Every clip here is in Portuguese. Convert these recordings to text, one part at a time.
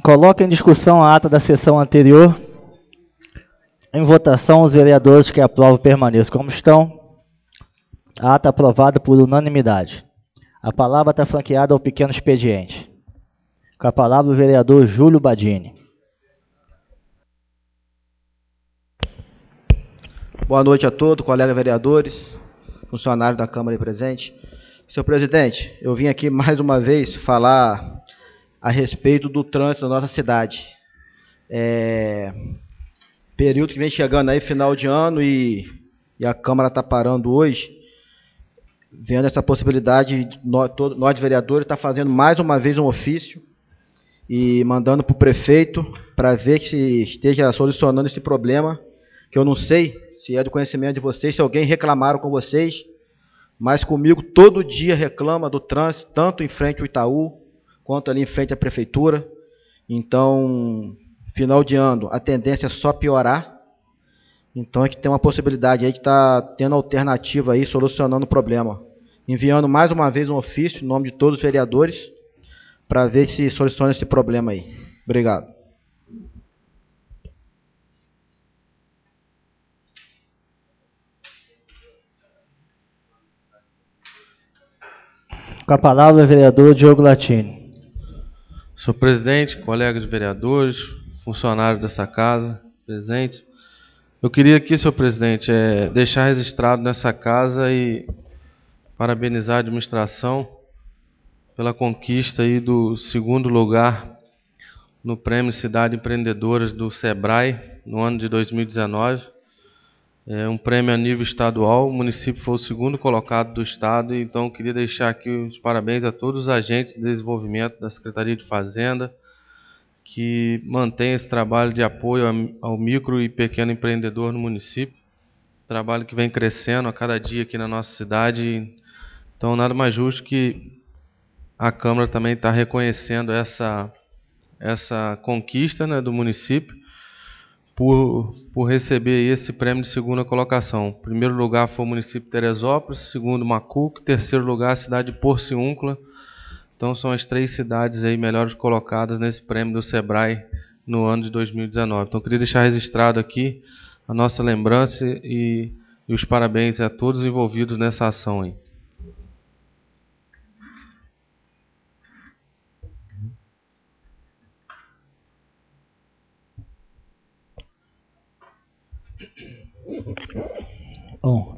Coloca em discussão a ata da sessão anterior. Em votação, os vereadores que aprovam permaneçam como estão. A ata aprovada por unanimidade. A palavra está franqueada ao pequeno expediente. Com a palavra o vereador Júlio Badini. Boa noite a todos, colegas vereadores, funcionários da Câmara aí presente. Senhor presidente, eu vim aqui mais uma vez falar a respeito do trânsito da nossa cidade. Período que vem chegando aí, final de ano, e a Câmara está parando hoje, vendo essa possibilidade, nós vereadores está fazendo mais uma vez um ofício e mandando para o prefeito para ver que se esteja solucionando esse problema, que eu não sei se é do conhecimento de vocês, se alguém reclamaram com vocês, mas comigo todo dia reclama do trânsito, tanto em frente ao Itaú, quanto ali em frente à prefeitura. Então, final de ano, a tendência é só piorar. Então, a gente tem uma possibilidade aí de estar tendo alternativa aí, solucionando o problema. Enviando mais uma vez um ofício, em nome de todos os vereadores, para ver se soluciona esse problema aí. Obrigado. Com a palavra o vereador Diogo Latini. Senhor presidente, colegas vereadores, funcionários dessa casa presentes, eu queria aqui, senhor presidente, deixar registrado nessa casa e parabenizar a administração pela conquista aí do 2º lugar no Prêmio Cidade Empreendedoras do Sebrae no ano de 2019. É um prêmio a nível estadual, o município foi o 2º colocado do estado, então eu queria deixar aqui os parabéns a todos os agentes de desenvolvimento da Secretaria de Fazenda, que mantém esse trabalho de apoio ao micro e pequeno empreendedor no município, trabalho que vem crescendo a cada dia aqui na nossa cidade, então nada mais justo que a Câmara também está reconhecendo essa conquista, né, do município, por receber esse prêmio de 2ª colocação. O primeiro lugar foi o município de Teresópolis, 2º Macuco, 3º lugar a cidade de Porciúncula. Então são as 3 cidades aí melhores colocadas nesse prêmio do Sebrae no ano de 2019. Então eu queria deixar registrado aqui a nossa lembrança e os parabéns a todos os envolvidos nessa ação aí. Bom,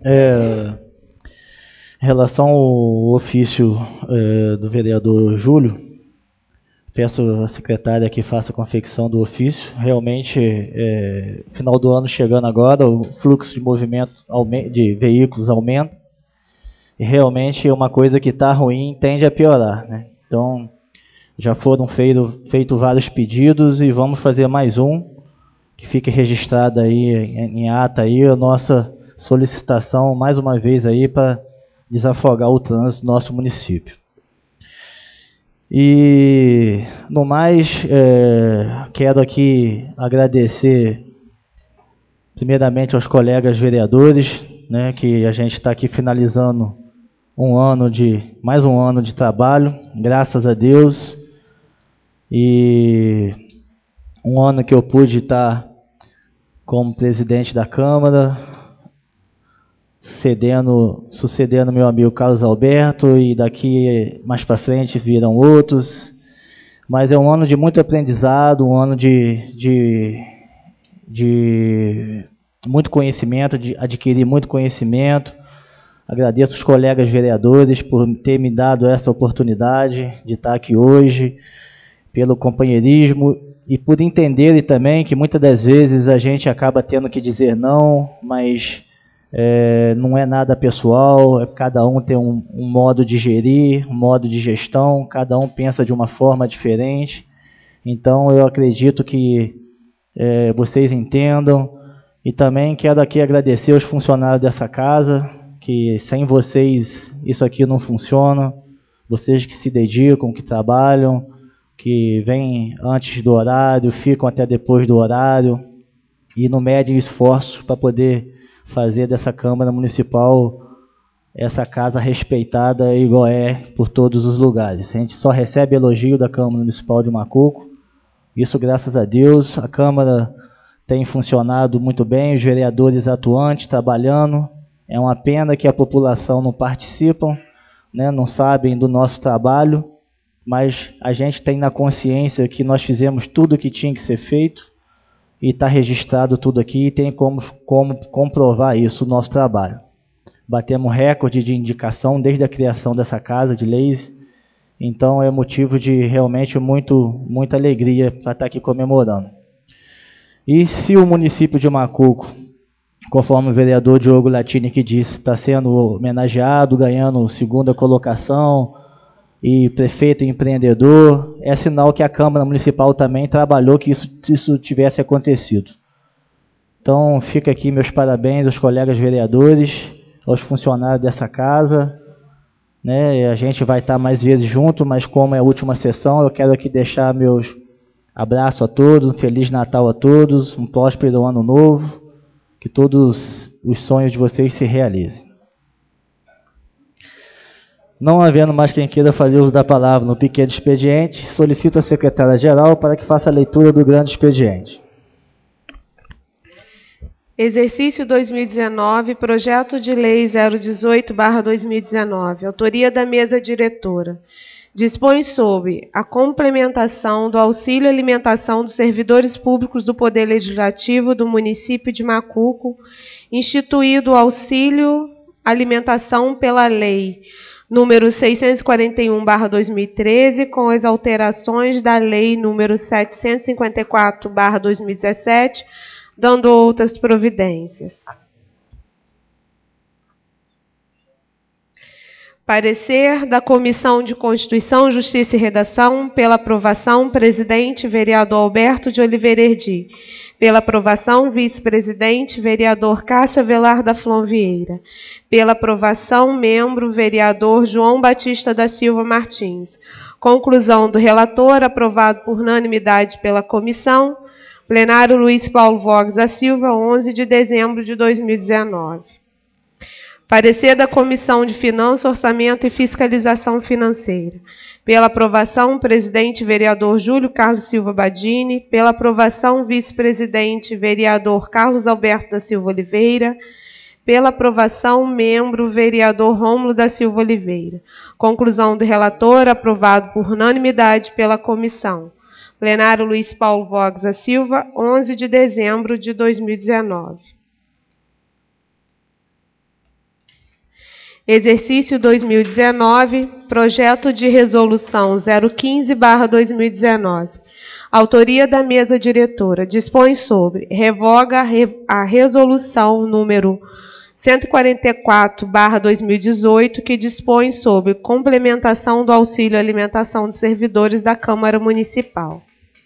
em relação ao ofício do vereador Júlio, peço à secretária que faça a confecção do ofício. Realmente, final do ano chegando agora, o fluxo de movimento de veículos aumenta, e realmente é uma coisa que está ruim, tende a piorar, né? Então, já foram feitos vários pedidos e vamos fazer mais um, que fique registrado aí em ata aí a nossa solicitação mais uma vez aí para desafogar o trânsito do nosso município. E no mais, quero aqui agradecer primeiramente aos colegas vereadores, né, que a gente está aqui finalizando mais um ano de trabalho, graças a Deus, e um ano que eu pude estar como presidente da Câmara, sucedendo meu amigo Carlos Alberto, e daqui mais para frente virão outros. Mas é um ano de muito aprendizado, um ano de muito conhecimento, de adquirir muito conhecimento. Agradeço os colegas vereadores por ter me dado essa oportunidade de estar aqui hoje, pelo companheirismo e por entenderem também que muitas das vezes a gente acaba tendo que dizer não, mas não é nada pessoal, cada um tem um modo de gerir, um modo de gestão, cada um pensa de uma forma diferente. Então eu acredito que vocês entendam, e também quero aqui agradecer aos funcionários dessa casa, que sem vocês isso aqui não funciona, vocês que se dedicam, que trabalham, que vêm antes do horário, ficam até depois do horário e não medem esforços para poder fazer dessa Câmara Municipal essa casa respeitada igual é por todos os lugares. A gente só recebe elogio da Câmara Municipal de Macuco, Isso, graças a Deus, a Câmara tem funcionado muito bem, os vereadores atuantes trabalhando. É uma pena que a população não participa, né, não sabem do nosso trabalho, mas a gente tem na consciência que nós fizemos tudo o que tinha que ser feito e está registrado tudo aqui e tem como comprovar isso, o nosso trabalho. Batemos recorde de indicação desde a criação dessa casa de leis, então é motivo de realmente muita alegria para estar aqui comemorando. E se o município de Macuco, conforme o vereador Diogo Latini que disse, está sendo homenageado, ganhando segunda colocação, e prefeito empreendedor, é sinal que a Câmara Municipal também trabalhou que isso tivesse acontecido. Então, fica aqui meus parabéns aos colegas vereadores, aos funcionários dessa casa, né? A gente vai estar mais vezes junto, mas como é a última sessão, eu quero aqui deixar meus abraços a todos, um Feliz Natal a todos, um próspero Ano Novo, que todos os sonhos de vocês se realizem. Não havendo mais quem queira fazer uso da palavra no pequeno expediente, solicito a secretária-geral para que faça a leitura do grande expediente. Exercício 2019, Projeto de Lei 018/2019, autoria da Mesa Diretora. Dispõe sobre a complementação do auxílio alimentação dos servidores públicos do Poder Legislativo do município de Macuco, instituído o auxílio alimentação pela Lei número 641/2013, com as alterações da Lei número 754/2017, dando outras providências. Parecer da Comissão de Constituição, Justiça e Redação, pela aprovação, presidente, vereador Alberto de Oliveira Erdi. Pela aprovação, vice-presidente, vereador Cássio Avelar da Flon Vieira. Pela aprovação, membro, vereador João Batista da Silva Martins. Conclusão do relator, aprovado por unanimidade pela comissão. Plenário Luiz Paulo Vox da Silva, 11 de dezembro de 2019. Parecer da Comissão de Finanças, Orçamento e Fiscalização Financeira. Pela aprovação, presidente, vereador Júlio Carlos Silva Badini. Pela aprovação, vice-presidente, vereador Carlos Alberto da Silva Oliveira. Pela aprovação, membro, vereador Rômulo da Silva Oliveira. Conclusão do relator, aprovado por unanimidade pela comissão. Plenário Luiz Paulo Vox da Silva, 11 de dezembro de 2019. Exercício 2019, Projeto de Resolução 015/2019. Autoria da Mesa Diretora. Dispõe sobre, revoga a Resolução número 144/2018, que dispõe sobre complementação do auxílio alimentação dos servidores da Câmara Municipal.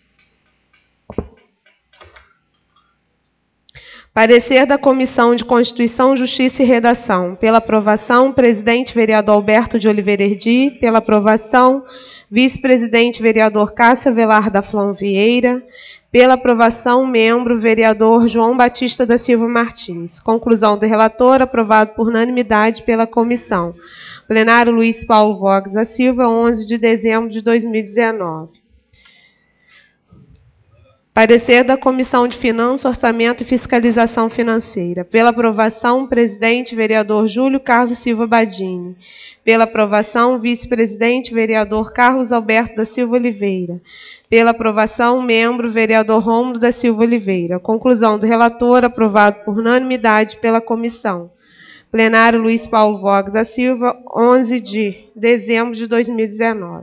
Parecer da Comissão de Constituição, Justiça e Redação. Pela aprovação, presidente, vereador Alberto de Oliveira Erdi. Pela aprovação, vice-presidente, vereador Cássio Avelar da Flon Vieira. Pela aprovação, membro, vereador João Batista da Silva Martins. Conclusão do relator, aprovado por unanimidade pela comissão. Plenário Luiz Paulo Vox da Silva, 11 de dezembro de 2019. Parecer da Comissão de Finanças, Orçamento e Fiscalização Financeira. Pela aprovação, presidente, vereador Júlio Carlos Silva Badini. Pela aprovação, vice-presidente, vereador Carlos Alberto da Silva Oliveira. Pela aprovação, membro, vereador Rômulo da Silva Oliveira. Conclusão do relator, aprovado por unanimidade pela comissão. Plenário Luiz Paulo Vox da Silva, 11 de dezembro de 2019.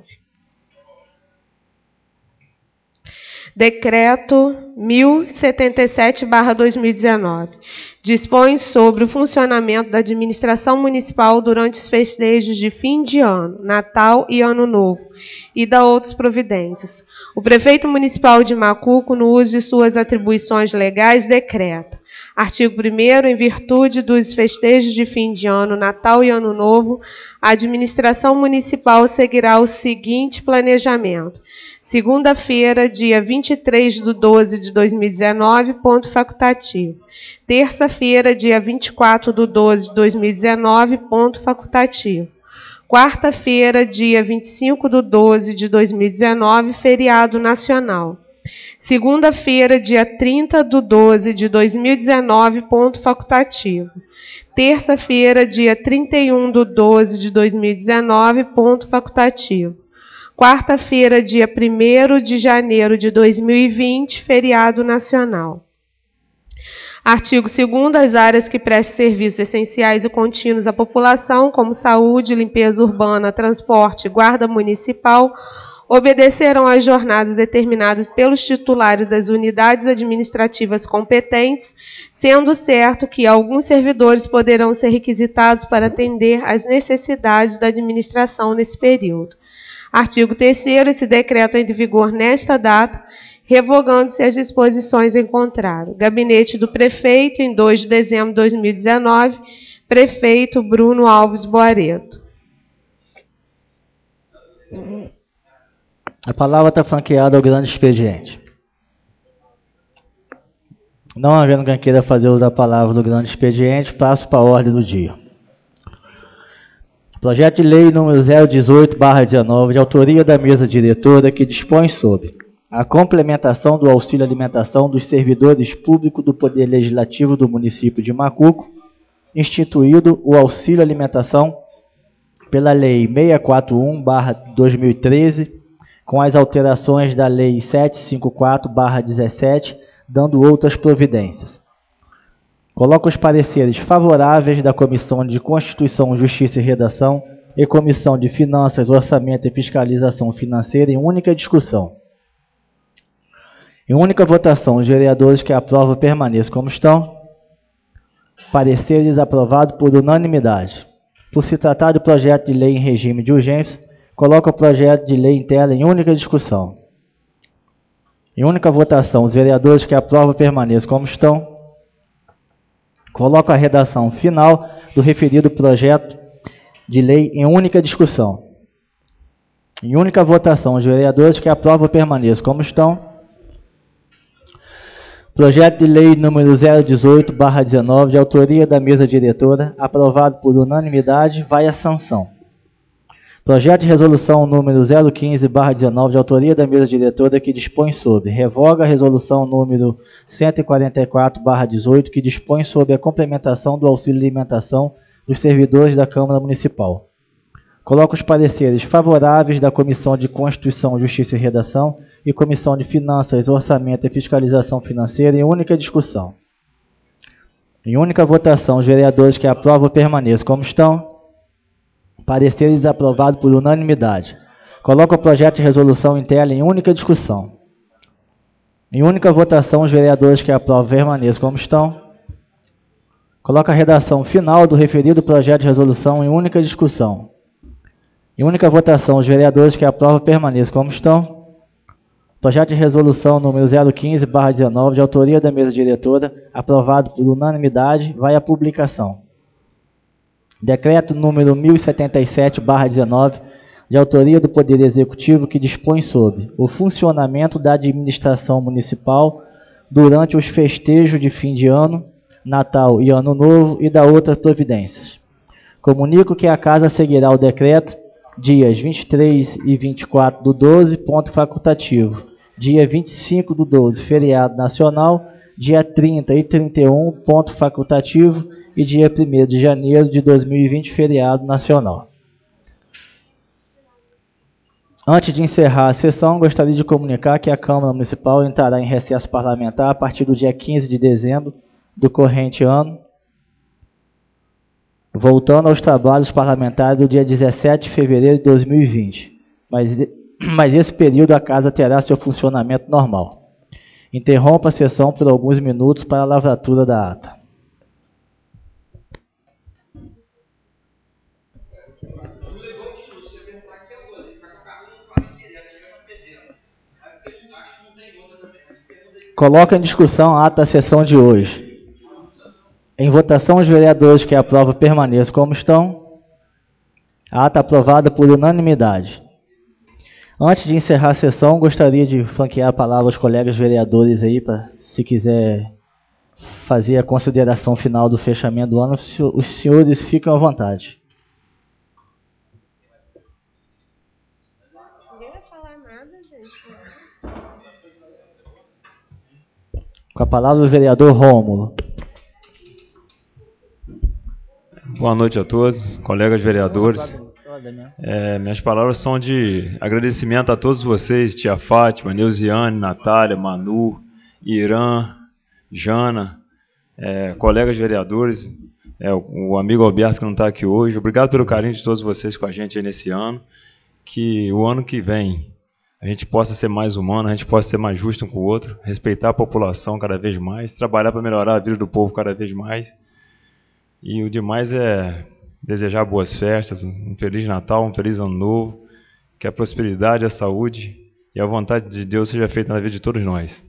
Decreto 1077/2019. Dispõe sobre o funcionamento da administração municipal durante os festejos de fim de ano, Natal e Ano Novo, e da outras providências. O prefeito municipal de Macuco, no uso de suas atribuições legais, decreta. Artigo 1º, em virtude dos festejos de fim de ano, Natal e Ano Novo, a administração municipal seguirá o seguinte planejamento. Segunda-feira, dia 23/12/2019, ponto facultativo. Terça-feira, dia 24/12/2019, ponto facultativo. Quarta-feira, dia 25/12/2019, feriado nacional. Segunda-feira, dia 30/12/2019, ponto facultativo. Terça-feira, dia 31/12/2019, ponto facultativo. Quarta-feira, dia 1º de janeiro de 2020, feriado nacional. Artigo 2º, as áreas que prestam serviços essenciais e contínuos à população, como saúde, limpeza urbana, transporte e guarda municipal, obedecerão às jornadas determinadas pelos titulares das unidades administrativas competentes, sendo certo que alguns servidores poderão ser requisitados para atender às necessidades da administração nesse período. Artigo 3º, esse decreto entra em vigor nesta data, revogando-se as disposições em contrário. Gabinete do Prefeito, em 2 de dezembro de 2019, Prefeito Bruno Alves Boareto. A palavra está franqueada ao grande expediente. Não havendo quem queira fazer uso da palavra do grande expediente, passo para a ordem do dia. Projeto de lei número 018/19, de autoria da mesa diretora, que dispõe sobre a complementação do auxílio alimentação dos servidores públicos do Poder Legislativo do município de Macuco, instituído o auxílio alimentação pela Lei 641/2013, com as alterações da Lei 754/17, dando outras providências. Coloco os pareceres favoráveis da Comissão de Constituição, Justiça e Redação e Comissão de Finanças, Orçamento e Fiscalização Financeira em única discussão. Em única votação, os vereadores que aprovam permaneçam como estão. Pareceres aprovados por unanimidade. Por se tratar de projeto de lei em regime de urgência, coloco o projeto de lei em tela em única discussão. Em única votação, os vereadores que aprovam permaneçam como estão. Coloco a redação final do referido projeto de lei em única discussão. Em única votação, os vereadores que aprovam permaneçam como estão. Projeto de lei número 018/19, de autoria da mesa diretora, aprovado por unanimidade, vai à sanção. Projeto de resolução número 015/19, de autoria da mesa diretora, que dispõe sobre revoga a resolução número 144/18, que dispõe sobre a complementação do auxílio alimentação dos servidores da Câmara Municipal. Coloco os pareceres favoráveis da Comissão de Constituição, Justiça e Redação e Comissão de Finanças, Orçamento e Fiscalização Financeira em única discussão. Em única votação, os vereadores que aprovam permaneçam como estão. Pareceres aprovados por unanimidade. Coloco o projeto de resolução em tela em única discussão. Em única votação, os vereadores que aprovam permaneçam como estão. Coloco a redação final do referido projeto de resolução em única discussão. Em única votação, os vereadores que aprovam permaneçam como estão. Projeto de resolução número 015/19, de autoria da mesa diretora, aprovado por unanimidade, vai à publicação. Decreto número 1077/19, de autoria do Poder Executivo, que dispõe sobre o funcionamento da administração municipal durante os festejos de fim de ano, Natal e Ano Novo e da outras providências. Comunico que a Casa seguirá o decreto dias 23 e 24/12, ponto facultativo. Dia 25/12, feriado nacional. Dia 30 e 31, ponto facultativo. E dia 1º de janeiro de 2020, feriado nacional. Antes de encerrar a sessão, gostaria de comunicar que a Câmara Municipal entrará em recesso parlamentar a partir do dia 15 de dezembro do corrente ano, voltando aos trabalhos parlamentares do dia 17 de fevereiro de 2020. Mas esse período a Casa terá seu funcionamento normal. Interrompa a sessão por alguns minutos para a lavratura da ata. Coloca em discussão a ata da sessão de hoje. Em votação, os vereadores que aprovam permaneçam como estão. A ata aprovada por unanimidade. Antes de encerrar a sessão, gostaria de franquear a palavra aos colegas vereadores aí, para, se quiser fazer a consideração final do fechamento do ano, os senhores ficam à vontade. Ninguém vai falar nada, gente. Com a palavra o vereador Rômulo. Boa noite a todos, colegas vereadores. Minhas palavras são de agradecimento a todos vocês, tia Fátima, Neuziane, Natália, Manu, Irã, Jana, colegas vereadores, o amigo Alberto que não está aqui hoje. Obrigado pelo carinho de todos vocês com a gente aí nesse ano. Que o ano que vem a gente possa ser mais humano, a gente possa ser mais justo um com o outro, respeitar a população cada vez mais, trabalhar para melhorar a vida do povo cada vez mais. E o demais é desejar boas festas, um Feliz Natal, um Feliz Ano Novo, que a prosperidade, a saúde e a vontade de Deus seja feita na vida de todos nós.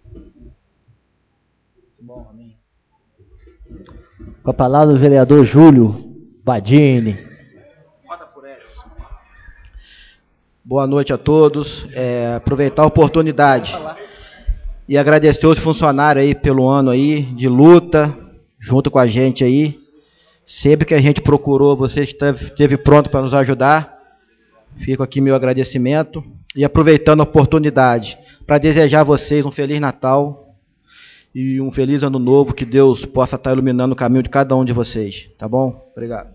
Bom, amém. Com a palavra o vereador Júlio Badini. Boa noite a todos. Aproveitar a oportunidade e agradecer os funcionários aí pelo ano aí de luta, junto com a gente aí. Sempre que a gente procurou, você esteve pronto para nos ajudar. Fico aqui meu agradecimento. E aproveitando a oportunidade para desejar a vocês um Feliz Natal e um Feliz Ano Novo, que Deus possa estar iluminando o caminho de cada um de vocês. Tá bom? Obrigado.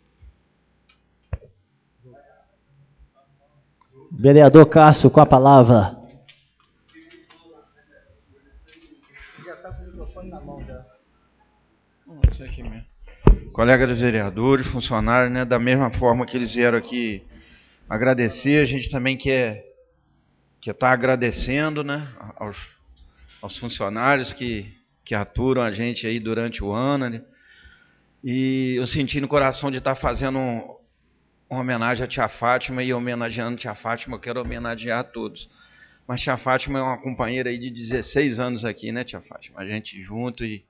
Vereador Cássio, com a palavra. Já está com o microfone na mão, já. Isso aqui mesmo. Colegas vereadores, funcionários, né, da mesma forma que eles vieram aqui agradecer, a gente também quer estar agradecendo, né, aos funcionários que aturam a gente aí durante o ano, né, e eu senti no coração de estar fazendo uma homenagem à tia Fátima, e homenageando a tia Fátima, eu quero homenagear a todos. Mas tia Fátima é uma companheira aí de 16 anos aqui, né, tia Fátima? A gente junto e...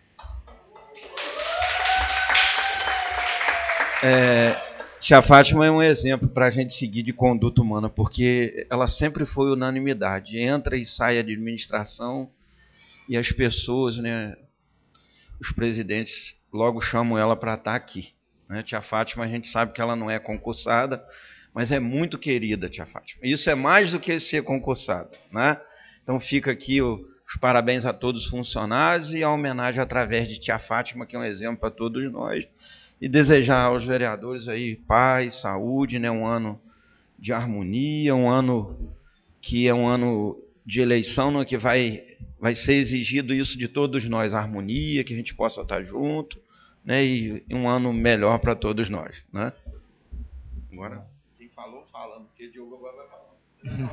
tia Fátima é um exemplo para a gente seguir de conduta humana, porque ela sempre foi unanimidade. Entra e sai a administração e as pessoas, né, os presidentes, logo chamam ela para estar aqui. Né? Tia Fátima, a gente sabe que ela não é concursada, mas é muito querida, tia Fátima. Isso é mais do que ser concursada, né? Então fica aqui os parabéns a todos os funcionários e a homenagem através de tia Fátima, que é um exemplo para todos nós. E desejar aos vereadores aí paz, saúde, né? Um ano de harmonia, um ano que é um ano de eleição, no que vai ser exigido isso de todos nós, a harmonia, que a gente possa estar junto, né, e um ano melhor para todos nós, né? Agora, quem falou, fala, porque Diogo agora vai falar.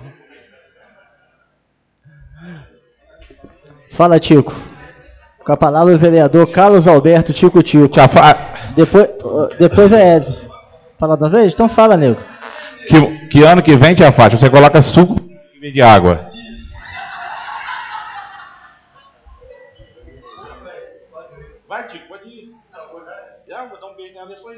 Fala, Tico. Com a palavra o vereador Carlos Alberto Tico. Depois é Edson. Fala de uma vez? Então fala, nego. Que ano que vem, tia Fátima, você coloca suco de água. Vai, Tico, pode ir. Já, vou dar um beijo nela depois.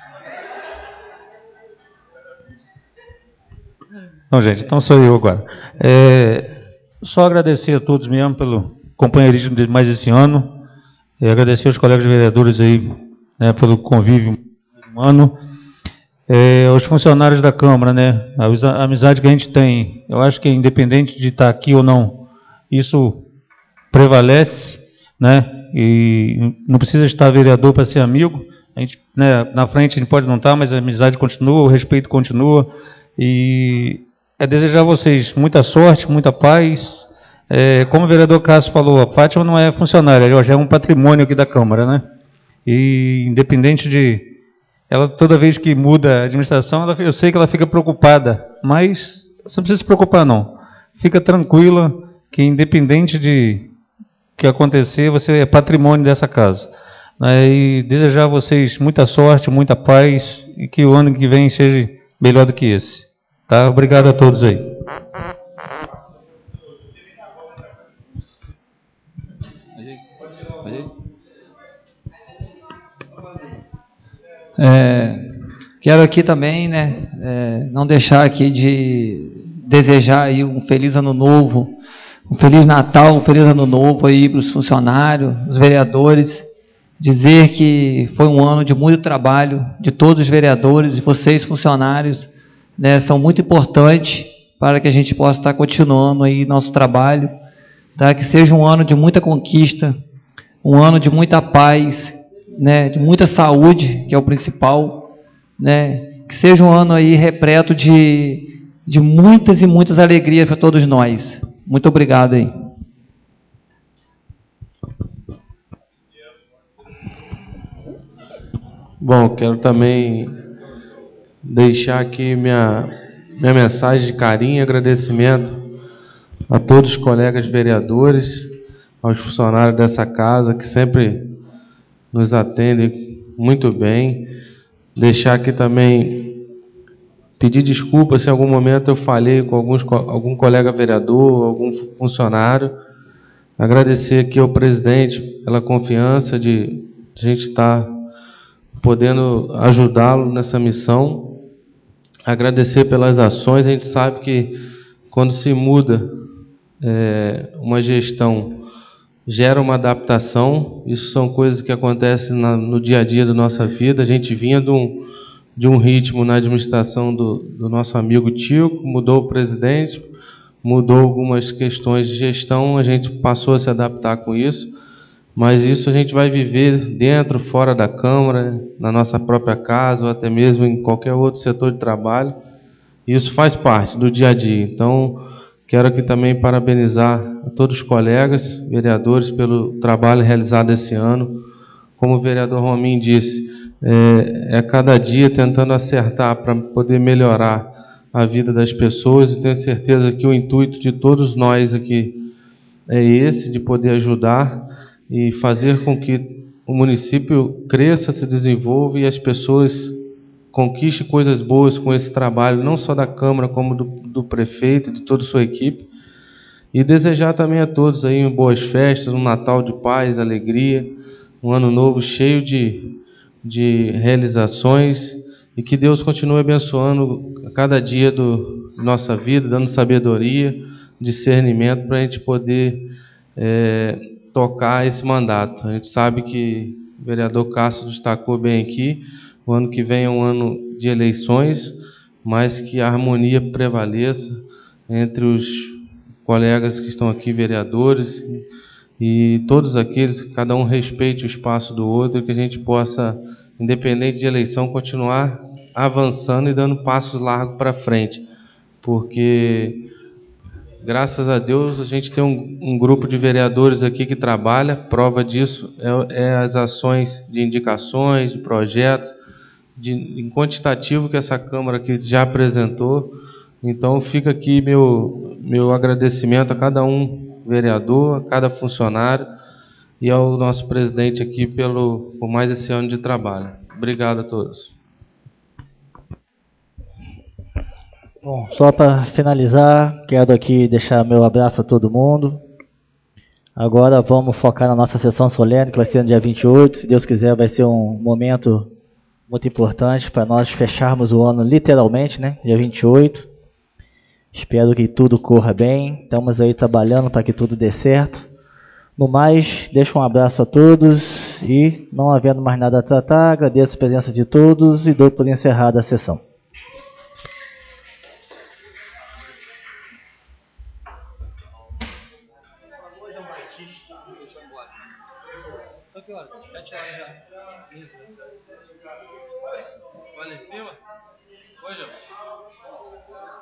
Não, gente, então sou eu agora. Só agradecer a todos mesmo pelo companheirismo de mais esse ano. Agradecer aos colegas vereadores aí, né, pelo convívio humano. Aos funcionários da Câmara, né, a amizade que a gente tem. Eu acho que independente de estar aqui ou não, isso prevalece, né? E não precisa estar vereador para ser amigo. A gente, né, na frente a gente pode não estar, mas a amizade continua, o respeito continua. E desejar a vocês muita sorte, muita paz. Como o vereador Cássio falou, a Fátima não é funcionária, ela já é um patrimônio aqui da Câmara, né? E independente de... Ela, toda vez que muda a administração, eu sei que ela fica preocupada, mas você não precisa se preocupar, não. Fica tranquila que independente de que acontecer, você é patrimônio dessa casa. E desejar a vocês muita sorte, muita paz, e que o ano que vem seja melhor do que esse. Tá? Obrigado a todos aí. Quero aqui também, né, não deixar aqui de desejar aí um feliz ano novo, um feliz Natal, um feliz ano novo aí para os funcionários, os vereadores. Dizer que foi um ano de muito trabalho de todos os vereadores e vocês, funcionários, né, são muito importantes para que a gente possa estar continuando aí nosso trabalho, tá? Que seja um ano de muita conquista, um ano de muita paz, né? De muita saúde, que é o principal, né? Que seja um ano aí repleto de muitas e muitas alegrias para todos nós. Muito obrigado aí. Bom, quero também deixar aqui minha mensagem de carinho e agradecimento a todos os colegas vereadores, aos funcionários dessa casa que sempre nos atendem muito bem. Deixar aqui também, pedir desculpas se em algum momento eu falhei com algum colega vereador, algum funcionário. Agradecer aqui ao presidente pela confiança de a gente estar podendo ajudá-lo nessa missão. Agradecer pelas ações. A gente sabe que quando se muda uma gestão, gera uma adaptação. Isso são coisas que acontecem no dia a dia da nossa vida. A gente vinha de um ritmo na administração do nosso amigo Tio, mudou o presidente, mudou algumas questões de gestão, a gente passou a se adaptar com isso. Mas isso a gente vai viver dentro, fora da Câmara, na nossa própria casa, ou até mesmo em qualquer outro setor de trabalho. Isso faz parte do dia a dia. Então, quero aqui também parabenizar a todos os colegas, vereadores, pelo trabalho realizado esse ano. Como o vereador Rominho disse, cada dia tentando acertar para poder melhorar a vida das pessoas, e tenho certeza que o intuito de todos nós aqui é esse, de poder ajudar e fazer com que o município cresça, se desenvolva e as pessoas conquistem coisas boas com esse trabalho, não só da Câmara, como do prefeito e de toda a sua equipe. E desejar também a todos aí boas festas, um Natal de paz, alegria, um ano novo cheio de realizações, e que Deus continue abençoando a cada dia da nossa vida, dando sabedoria, discernimento para a gente poder tocar esse mandato. A gente sabe que o vereador Castro destacou bem aqui, o ano que vem é um ano de eleições, mas que a harmonia prevaleça entre os colegas que estão aqui, vereadores, e todos aqueles, que cada um respeite o espaço do outro, que a gente possa, independente de eleição, continuar avançando e dando passos largos para frente, porque graças a Deus a gente tem um grupo de vereadores aqui que trabalha. Prova disso é as ações de indicações, de projetos, em quantitativo que essa Câmara aqui já apresentou. Então fica aqui meu agradecimento a cada um vereador, a cada funcionário e ao nosso presidente aqui por mais esse ano de trabalho. Obrigado a todos. Bom, só para finalizar, quero aqui deixar meu abraço a todo mundo. Agora vamos focar na nossa sessão solene, que vai ser no dia 28. Se Deus quiser, vai ser um momento muito importante para nós fecharmos o ano literalmente, né? Dia 28. Espero que tudo corra bem. Estamos aí trabalhando para que tudo dê certo. No mais, deixo um abraço a todos e, não havendo mais nada a tratar, agradeço a presença de todos e dou por encerrada a sessão. Só que hora? 7 horas já. Isso. Olha em cima. Oi, João.